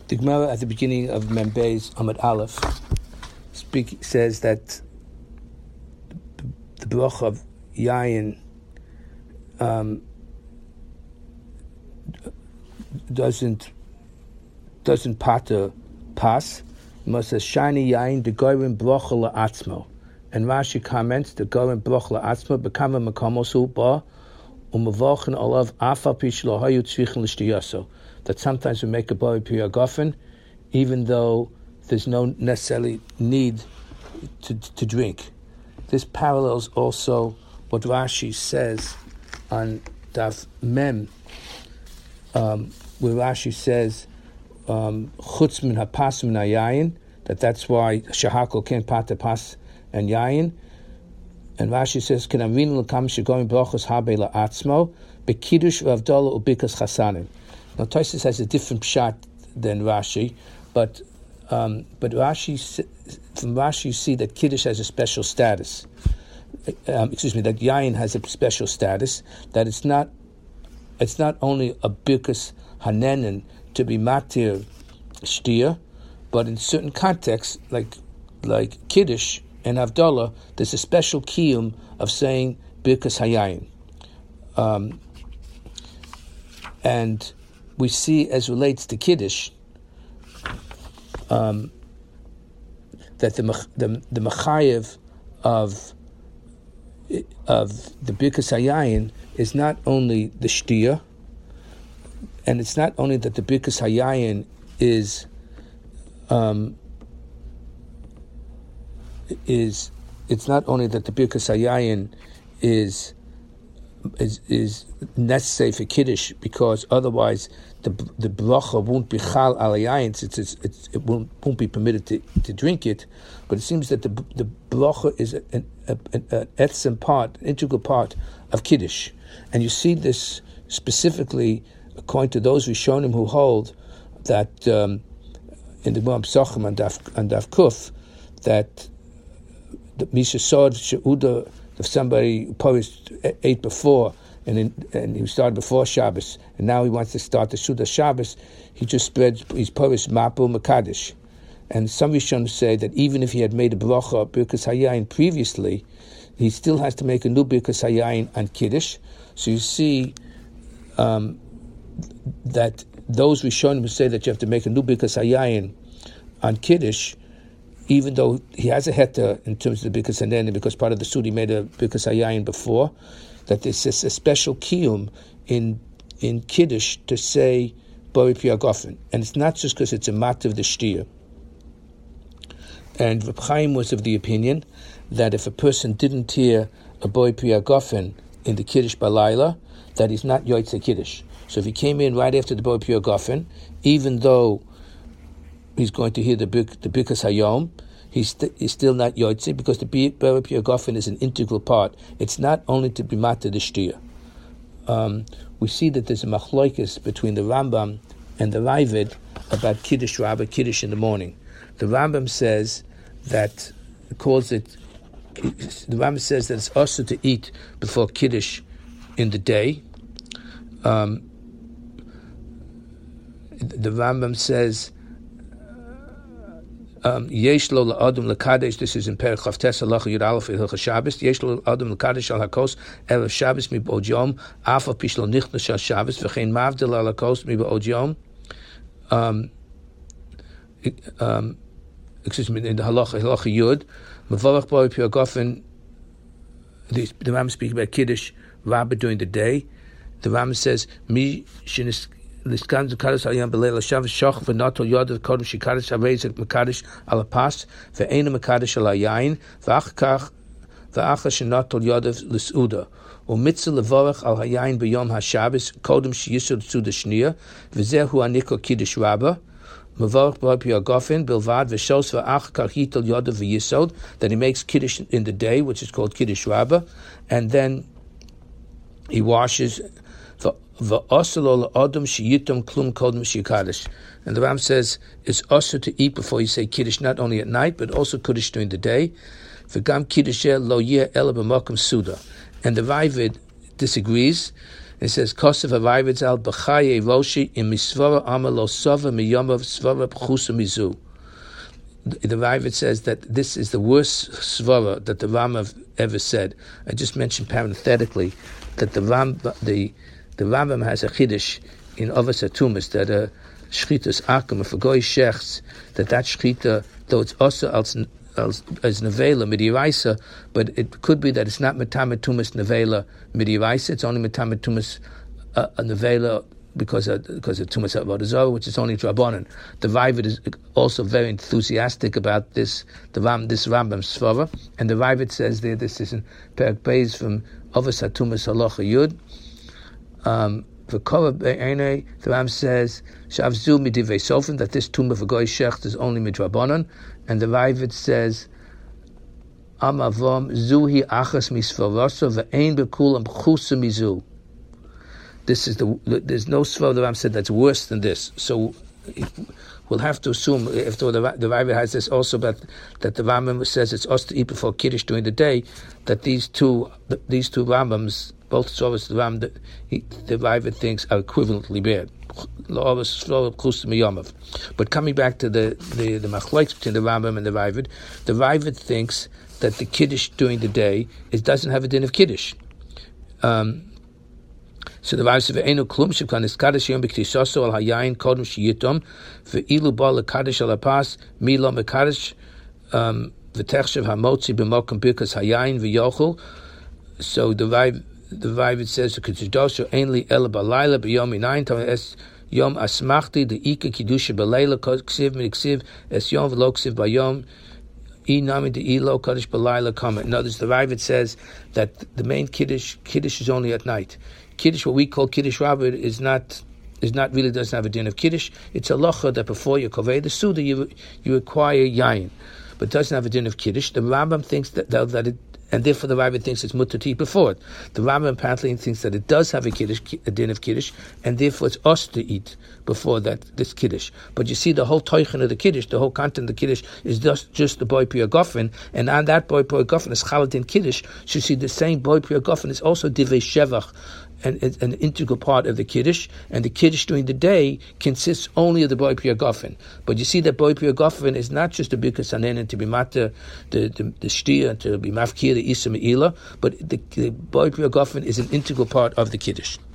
The Gemara at the beginning of Membeis Amud Aleph says that the bracha of Yayin doesn't pater pas. It must say shiny Yayin the goyim bracha la'atzmo. And Rashi comments the goyim bracha la'atzmo bekama makomosu ba umavochen olav afa pish lo hayu tzrichen l'shtiyaso. That sometimes we make a bori priyagofen, even though there's no necessarily need to drink. This parallels also what Rashi says on Daf Mem, where Rashi says chutz min hapas min hayayin, that's why shahakol can't pata pas and yayin. And Rashi says kenamrin l'kam shegoyim brachos habe la'atzmo bekiddush v'avdola ubikas chasanim. Now Tosfos has a different pshat than Rashi, but Rashi, from Rashi you see that Kiddush has a special status. That Yayin has a special status. That it's not only a birkas hanenin to be matir shtia, but in certain contexts like Kiddush and Havdalah, there's a special kiyum of saying birkas hayayin, and we see as relates to Kiddush that the mechayev of the birkas hayayin is not only the shtia, and it's not only that the birkas hayayin is it's not only that the birkas hayayin is necessary for Kiddush, because otherwise the bracha won't be chal al yayin, it won't be permitted to drink it. But it seems that the bracha is an etzem part, an integral part of Kiddush, and you see this specifically according to those Rishonim who hold that in the Gemara Pesachim and Daf Kuf that the Misha Sod Sheuda, if somebody ate before and he started before Shabbos, and now he wants to start the Suda Shabbos, he just spreads his Poris Mapu Makadish. And some Rishonim say that even if he had made a bracha of Birkas Hayayin previously, he still has to make a new Birkas Hayayin on Kiddush. So you see that those Rishonim who say that you have to make a new Birkas Hayayin on Kiddush, even though he has a heter in terms of the Birkas Hanenin, because part of the Sud he made a Birkas Hayayin before, that there's a special kiyum in Kiddush to say Bori Priyagofen. And it's not just because it's a mat of the shtir. And Reb Chaim was of the opinion that if a person didn't hear a Bori Priyagofen in the Kiddush Balayla, that he's not Yotzei Kiddush. So if he came in right after the Bori Priyagofen, even though he's going to hear the Birkas Hayom, he's still not Yotzei, because the Bori Priyagofen is an integral part. It's not only to be matter the shtir. We see that there's a machlokes between the Rambam and the Ravid about Kiddush Rabbah, Kiddush in the morning. The Rambam says that it's also to eat before Kiddush in the day. The Rambam says Yesh lo la'adam l'kadesh. This is in Perek Chavtes Halacha Yud Aleph Hilchos Shabbos. Yesh lo la'adam l'kadesh al hakos erev Shabbos mi b'od yom afa pish lo nichnas shal Shabbos v'chein mavdil al hakos mi b'od yom. Excuse me, in the Halacha Yud Mevorach Bori Priyagofen. The Rambam speaks about Kiddush Rabbah during the day. The Rambam says mi shenis Liskan Zakadas Ayan Belela Shabbos Shoch V'Nato Yodav Kodem Shikadish Arezek Mekadosh Ala Pas Ve'ena Mekadosh Ala Yain V'Achkach V'Acha Shenato Yodav L'Suda U'Mitzah Levorach Al Hayayin B'Yom HaShabbos Kodem Sheyisud Suda Shnia V'Zehu Aniko Kiddush Rabbah Mevorach Bori Priyagofen Bilvad V'Shos V'Achkach Yitel Yodav V'Yisod, that he makes Kiddush in the day, which is called Kiddush Rabbah, and then he washes. And the Ram says it's also to eat before you say Kiddush, not only at night, but also Kiddush during the day. And the Ravid disagrees, It says, Kosev Avavid Zal B'chaye Roshi im Misvara Amalo Sova Miyamav Svara Pchusa Mizu. The Ravid says that this is the worst svara that the Rambam ever said. I just mentioned parenthetically that the Rambam has a chiddush in Avos HaTumas that a shchitas akum, if a goy shechts, that shchita, though it's also as nevela midiraisa, but it could be that it's not metamet tumas nevela midiraisa. It's only metamet tumas nevela because of tumas avodah zarah, which is only drabanan. The Ravid is also very enthusiastic about this Rambam svara, and the Ravid says there, this is in Perek Beis from Avos HaTumas halacha yud. The Ram says Shavzu midivei sofim, that this tumah of a goy shecht is only midrabanan, and the Ravid says Amavom zuhi achas misfarasa ve'ein bekulam chusa mizu. There's no svara the Ram said that's worse than this. So we'll have to assume, if the Ravid has this also, but that the Rambam says it's us to eat before Kiddush during the day, that these two Rambams, both Sovas the Ram, the Ravid thinks are equivalently bad. But coming back to the machlokes between the Rambam and the Ravid thinks that the Kiddush during the day doesn't have a din of Kiddush. So the Rav says, "Ve'enu klum sheklan is kaddish yom b'ktisaso al hayayin kodem sheyitom ve'ilu ba lekaddish al hapas milo mekaddish v'techshav hamotzi b'mokum birkas hayayin v'yochel." So the Rav says, "Kedusha ainli ela balayla b'yom inayin tam es yom asmachti the ika kedusha balayla ksiv miksiv es yom v'lo ksiv bayom." In other words, the Ravid says that the main Kiddush is only at night. Kiddush, what we call Kiddush Rabbit, is not really doesn't have a din of Kiddush. It's a locha that before you kovei the Suda, you acquire yayin, but doesn't have a din of Kiddush. The Rambam thinks that it, and therefore the Ravid thinks it's mutter to eat before it. The Rambam apparently thinks that it does have a din of Kiddush, and therefore it's us to eat before this Kiddush. But you see, the whole toichen of the Kiddush, the whole content of the Kiddush is just the boy Priya Gofen, and on that boy Priya Gofen is Chaladin Kiddush. So you see, the same boy Priya Gofen is also Divei Shevach, and it's an integral part of the Kiddush, and the Kiddush during the day consists only of the boy Priya Gofen. But you see that boy Priya Gofen is not just a Birkas Hanenin to be mata the shtia, to be mafkir the Isa Me'ila, but the boy Priya Gofen is an integral part of the Kiddush.